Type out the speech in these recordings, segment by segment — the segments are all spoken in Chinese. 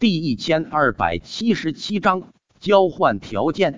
第1277章交换条件。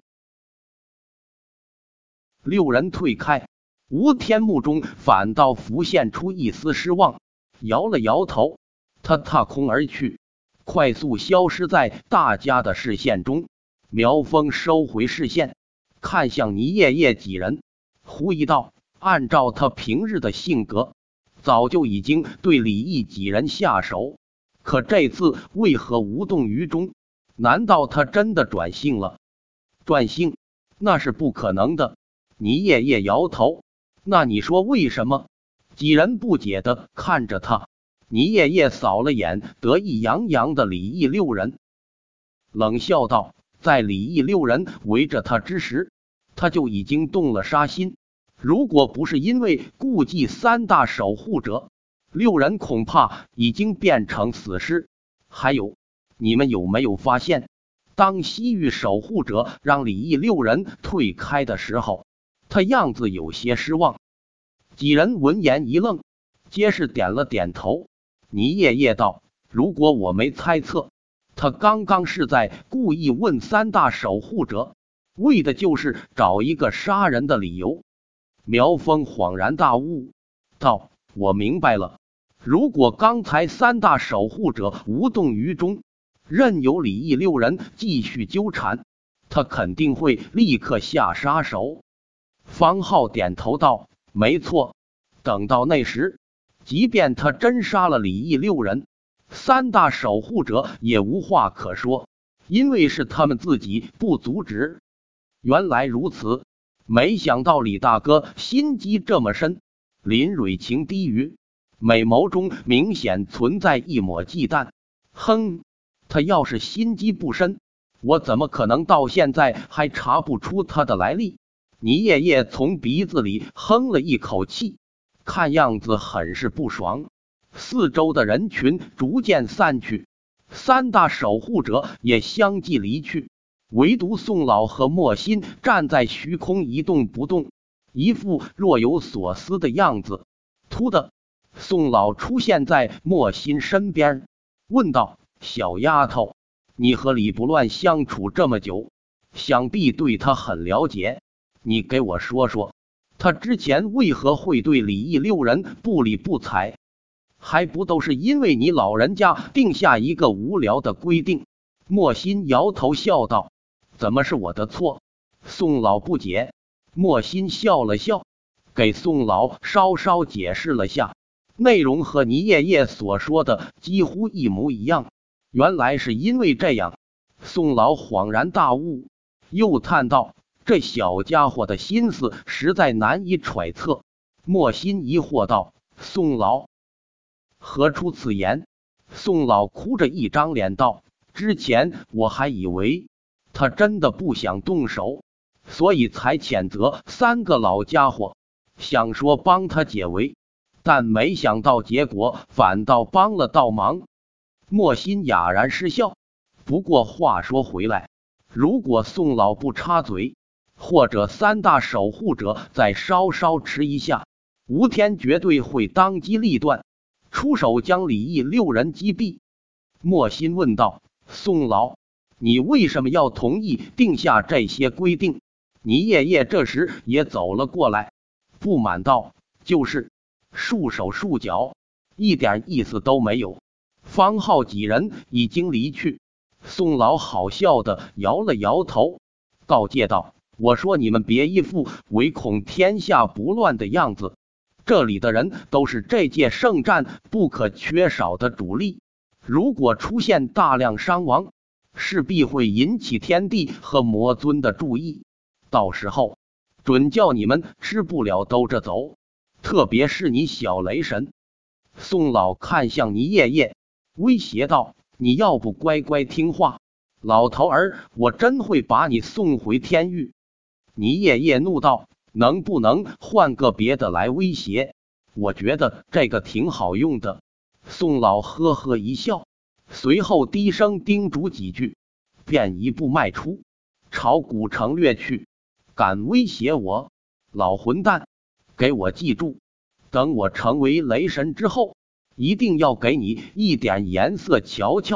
六人退开，吴天木中反倒浮现出一丝失望，摇了摇头，他踏空而去，快速消失在大家的视线中。苗峰收回视线，看向倪叶叶几人，狐疑道：按照他平日的性格，早就已经对李毅几人下手，可这次为何无动于衷？难道他真的转性了？转性？那是不可能的。倪叶叶摇头。那你说为什么？几人不解地看着他。倪叶叶扫了眼得意洋洋的李毅六人，冷笑道：在李毅六人围着他之时，他就已经动了杀心。如果不是因为顾忌三大守护者，六人恐怕已经变成死尸。还有，你们有没有发现，当西域守护者让李毅六人退开的时候，他样子有些失望？几人闻言一愣，皆是点了点头。倪叶叶道：如果我没猜测，他刚刚是在故意问三大守护者，为的就是找一个杀人的理由。苗峰恍然大悟道：我明白了，如果刚才三大守护者无动于衷，任由李毅六人继续纠缠，他肯定会立刻下杀手。方浩点头道：没错，等到那时，即便他真杀了李毅六人，三大守护者也无话可说，因为是他们自己不阻止。原来如此，没想到李大哥心机这么深。林蕊情低语，美眸中明显存在一抹忌惮。哼，他要是心机不深，我怎么可能到现在还查不出他的来历？倪叶叶从鼻子里哼了一口气，看样子很是不爽。四周的人群逐渐散去，三大守护者也相继离去，唯独宋老和莫心站在虚空一动不动，一副若有所思的样子。突的，宋老出现在莫心身边，问道：小丫头，你和李不乱相处这么久，想必对他很了解，你给我说说，他之前为何会对李毅六人不理不睬？还不都是因为你老人家定下一个无聊的规定？莫心摇头笑道：怎么是我的错？宋老不解。莫心笑了笑，给宋老稍稍解释了下，内容和倪叶叶所说的几乎一模一样。原来是因为这样。宋老恍然大悟，又叹道：这小家伙的心思实在难以揣测。莫心疑惑道：宋老何出此言？宋老哭着一张脸道：之前我还以为他真的不想动手，所以才谴责三个老家伙，想说帮他解围，但没想到结果反倒帮了倒忙。莫心哑然失笑。不过话说回来，如果宋老不插嘴，或者三大守护者再稍稍迟一下，吴天绝对会当机立断，出手将李毅六人击毙。莫心问道：宋老，你为什么要同意定下这些规定？倪叶叶这时也走了过来，不满道：就是束手束脚，一点意思都没有。方浩几人已经离去，宋老好笑的摇了摇头，告诫道：我说你们别一副唯恐天下不乱的样子，这里的人都是这届圣战不可缺少的主力，如果出现大量伤亡，势必会引起天帝和魔尊的注意，到时候准叫你们吃不了兜着走，特别是你小雷神。宋老看向倪叶叶，威胁道：你要不乖乖听话，老头儿我真会把你送回天域。倪叶叶怒道：能不能换个别的来威胁？我觉得这个挺好用的。宋老呵呵一笑，随后低声叮嘱几句，便一步迈出，朝古城掠去。敢威胁我，老混蛋，给我记住，等我成为雷神之后，一定要给你一点颜色瞧瞧。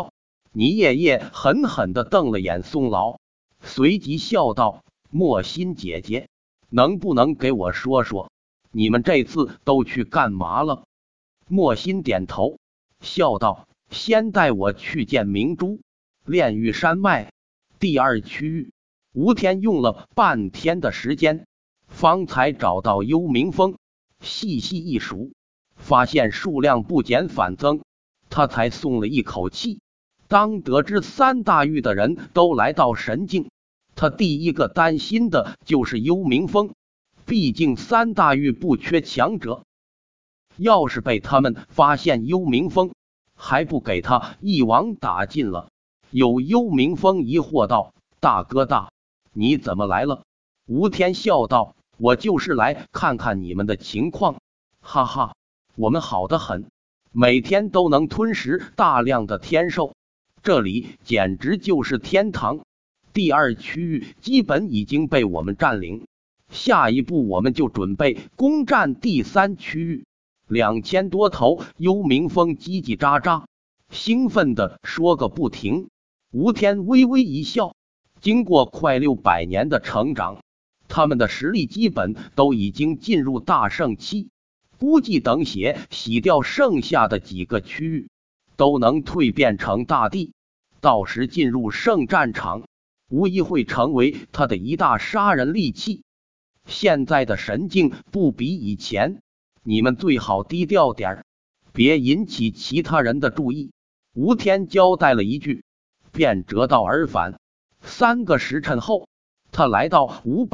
倪爷爷狠狠地瞪了眼宋老，随即笑道：“莫心姐姐，能不能给我说说，你们这次都去干嘛了？”莫心点头，笑道：“先带我去见明珠。炼狱山脉第2区域，吴天用了半天的时间，方才找到幽冥峰。细细一数，发现数量不减反增，他才松了一口气。当得知3大域的人都来到神境，他第一个担心的就是幽冥峰，毕竟3大域不缺强者。要是被他们发现幽冥峰，还不给他一网打尽了？”有幽冥峰疑惑道：“大哥大，你怎么来了？”吴天笑道：“我就是来看看你们的情况，哈哈，我们好得很，每天都能吞食大量的天兽，这里简直就是天堂。第2区域基本已经被我们占领，下一步我们就准备攻占第3区域。2000多头幽冥峰叽叽喳喳，兴奋地说个不停。”吴天微微一笑，经过快600年的成长，他们的实力基本都已经进入大圣期，估计等血洗掉剩下的几个区域，都能蜕变成大帝，到时进入圣战场，无疑会成为他的一大杀人利器。现在的神境不比以前，你们最好低调点，别引起其他人的注意。吴天交代了一句，便折道而返。3个时辰后，他来到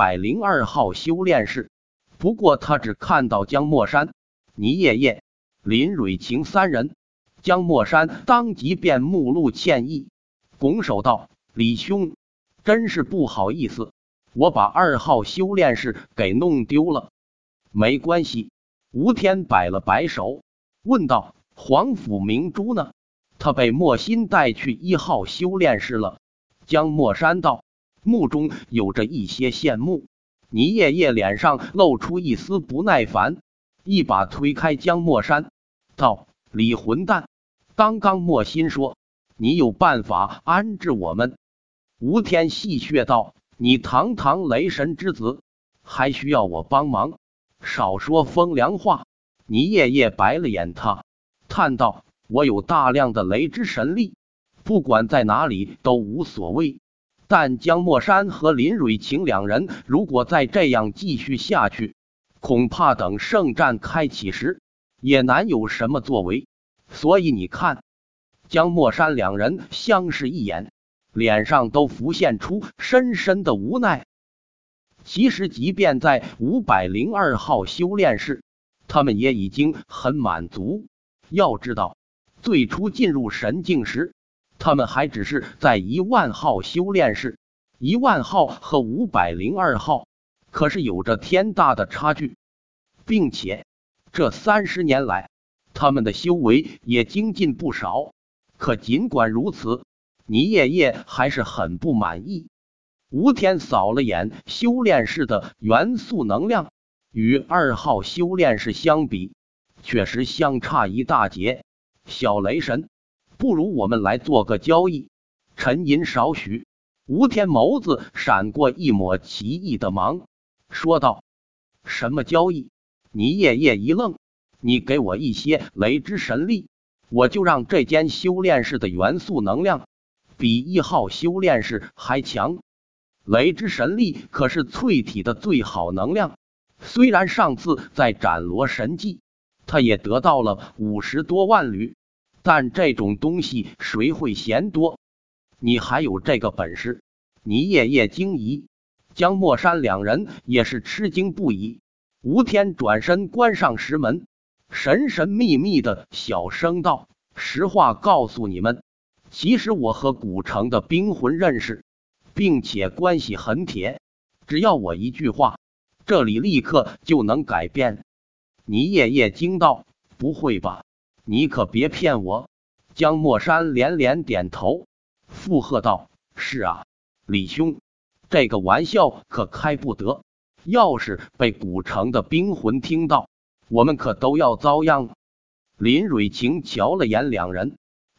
502号修炼室，不过他只看到江墨山、倪爷爷、林蕊晴3人。江墨山当即便目露歉意，拱手道：“李兄，真是不好意思，我把2号修炼室给弄丢了。”没关系。吴天摆了摆手，问道：“皇府明珠呢？”他被莫心带去1号修炼室了。江墨山道，目中有着一些羡慕。倪爷爷脸上露出一丝不耐烦，一把推开江墨山，道：“李混蛋，刚刚莫心说你有办法安置我们。”吴天戏谑道：“你堂堂雷神之子，还需要我帮忙？少说风凉话。”倪爷爷白了眼他，叹道：“我有大量的雷之神力，不管在哪里都无所谓。但江墨山和林蕊晴2人如果再这样继续下去，恐怕等圣战开启时，也难有什么作为。所以你看。”江墨山2人相视一眼，脸上都浮现出深深的无奈。其实即便在502号修炼室，他们也已经很满足。要知道，最初进入神境时，他们还只是在10000号修炼室，10000号和502号可是有着天大的差距，并且这30年来，他们的修为也精进不少。可尽管如此，倪爷爷还是很不满意。吴天扫了眼修炼室的元素能量，与2号修炼室相比，确实相差一大截。小雷神，不如我们来做个交易。沉吟少许，吴天眸子闪过一抹奇异的芒，说道：“什么交易？”倪爷爷一愣：“你给我一些雷之神力，我就让这间修炼室的元素能量比1号修炼室还强。雷之神力可是淬体的最好能量，虽然上次在斩罗神迹，他也得到了50多万缕，但这种东西谁会嫌多？你还有这个本事？”倪爷爷惊疑，江墨山2人也是吃惊不已。吴天转身关上石门，神神秘秘的小声道：“实话告诉你们，其实我和古城的冰魂认识，并且关系很铁，只要我一句话，这里立刻就能改变。”倪爷爷惊道：“不会吧？你可别骗我！”江墨山连连点头，附和道：“是啊，李兄，这个玩笑可开不得，要是被古城的冰魂听到，我们可都要遭殃。”林蕊晴瞧了眼2人，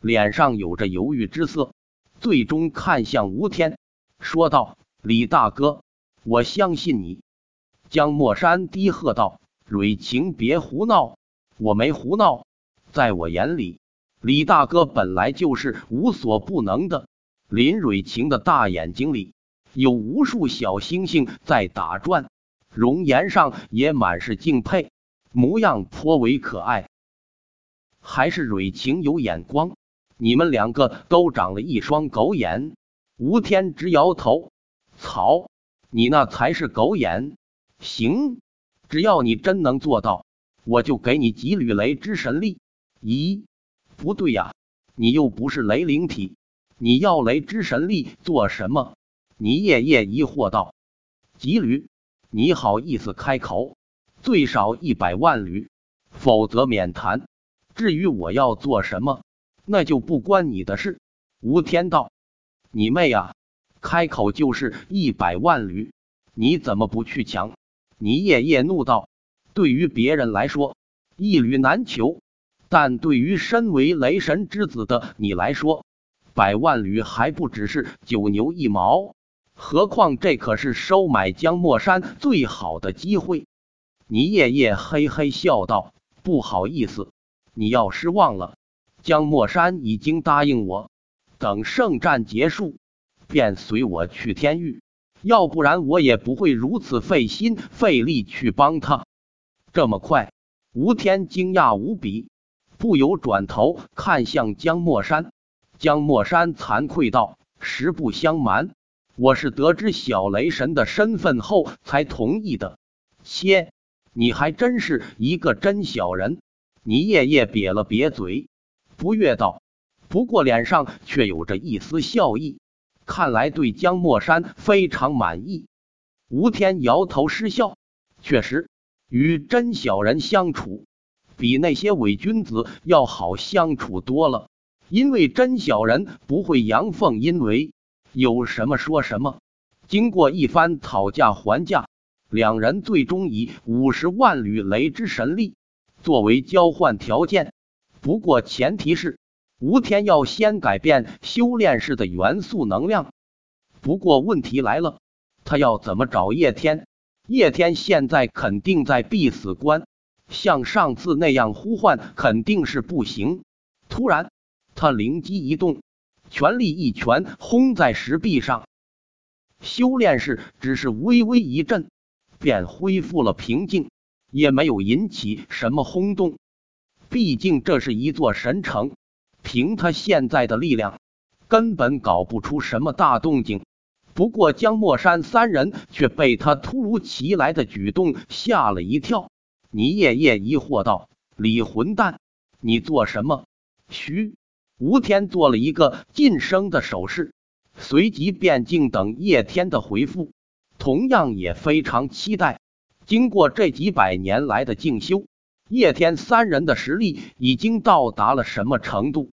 脸上有着犹豫之色，最终看向吴天，说道：“李大哥，我相信你。”江墨山低喝道：“蕊晴，别胡闹！我没胡闹，在我眼里，李大哥本来就是无所不能的。”林蕊晴的大眼睛里有无数小星星在打转，容颜上也满是敬佩，模样颇为可爱。还是蕊晴有眼光，你们两个都长了一双狗眼。吴天直摇头：“操，你那才是狗眼。行，只要你真能做到，我就给你几缕雷之神力。”咦，不对呀，你又不是雷灵体，你要雷之神力做什么？倪夜夜疑惑道：“几缕？你好意思开口？最少100万缕，否则免谈。至于我要做什么，那就不关你的事。”吴天道：“你妹啊！开口就是100万缕，你怎么不去抢？”倪夜夜怒道：“对于别人来说，一缕难求，但对于身为雷神之子的你来说，100万缕还不只是9牛1毛，何况这可是收买江墨山最好的机会。”倪夜夜嘿嘿笑道：“不好意思，你要失望了。江墨山已经答应我，等圣战结束，便随我去天域，要不然我也不会如此费心费力去帮他。”这么快？吴天惊讶无比，不由转头看向江墨山。江墨山惭愧道：“实不相瞒，我是得知小雷神的身份后才同意的。”切，你还真是一个真小人。倪夜夜瘪了瘪嘴，不悦道，不过脸上却有着一丝笑意，看来对江墨山非常满意。吴天摇头失笑，确实，与真小人相处，比那些伪君子要好相处多了。因为真小人不会阳奉阴违，有什么说什么。经过一番讨价还价，两人最终以50万缕雷之神力作为交换条件，不过前提是吴天要先改变修炼室的元素能量。不过问题来了，他要怎么找叶天？叶天现在肯定在必死关，像上次那样呼唤肯定是不行。突然他灵机一动，全力一拳轰在石壁上，修炼室只是微微一震，便恢复了平静，也没有引起什么轰动。毕竟这是一座神城，凭他现在的力量，根本搞不出什么大动静。不过江墨山三人却被他突如其来的举动吓了一跳。倪夜夜疑惑道：“李混蛋，你做什么？”嘘。吴天做了一个噤声的手势，随即便静等叶天的回复，同样也非常期待。经过这几百年来的静修，叶天三人的实力已经到达了什么程度？